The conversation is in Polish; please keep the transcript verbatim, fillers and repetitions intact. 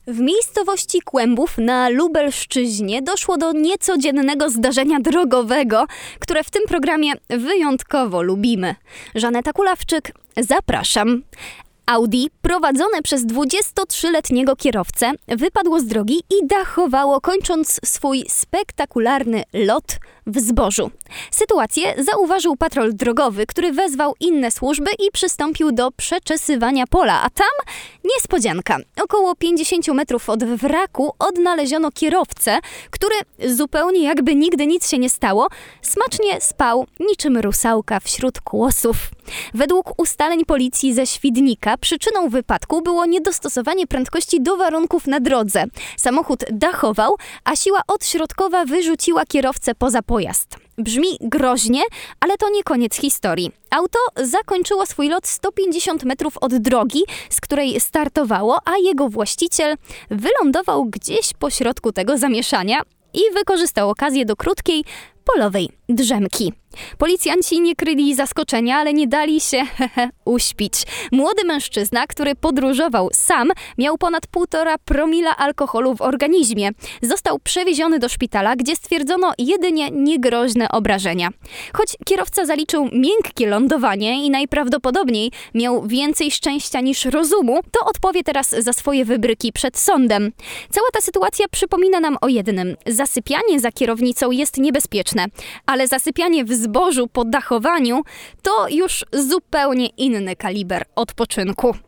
W miejscowości Kłębów na Lubelszczyźnie doszło do niecodziennego zdarzenia drogowego, które w tym programie wyjątkowo lubimy. Żaneta Kulawczyk, zapraszam. Audi, prowadzone przez dwudziestotrzyletniego kierowcę, wypadło z drogi i dachowało, kończąc swój spektakularny lot w zbożu. Sytuację zauważył patrol drogowy, który wezwał inne służby i przystąpił do przeczesywania pola, a tam niespodzianka. Około pięćdziesiąt metrów od wraku odnaleziono kierowcę, który zupełnie jakby nigdy nic się nie stało, smacznie spał niczym rusałka wśród kłosów. Według ustaleń policji ze Świdnika przyczyną wypadku było niedostosowanie prędkości do warunków na drodze. Samochód dachował, a siła odśrodkowa wyrzuciła kierowcę poza pojazd. Brzmi groźnie, ale to nie koniec historii. Auto zakończyło swój lot sto pięćdziesiąt metrów od drogi, z której startowało, a jego właściciel wylądował gdzieś pośrodku tego zamieszania i wykorzystał okazję do krótkiej, polowej drzemki. Policjanci nie kryli zaskoczenia, ale nie dali się hehe, uśpić. Młody mężczyzna, który podróżował sam, miał ponad półtora promila alkoholu w organizmie. Został przewieziony do szpitala, gdzie stwierdzono jedynie niegroźne obrażenia. Choć kierowca zaliczył miękkie lądowanie i najprawdopodobniej miał więcej szczęścia niż rozumu, to odpowie teraz za swoje wybryki przed sądem. Cała ta sytuacja przypomina nam o jednym. Zasypianie za kierownicą jest niebezpieczne, ale zasypianie w zbożu po dachowaniu to już zupełnie inny kaliber odpoczynku.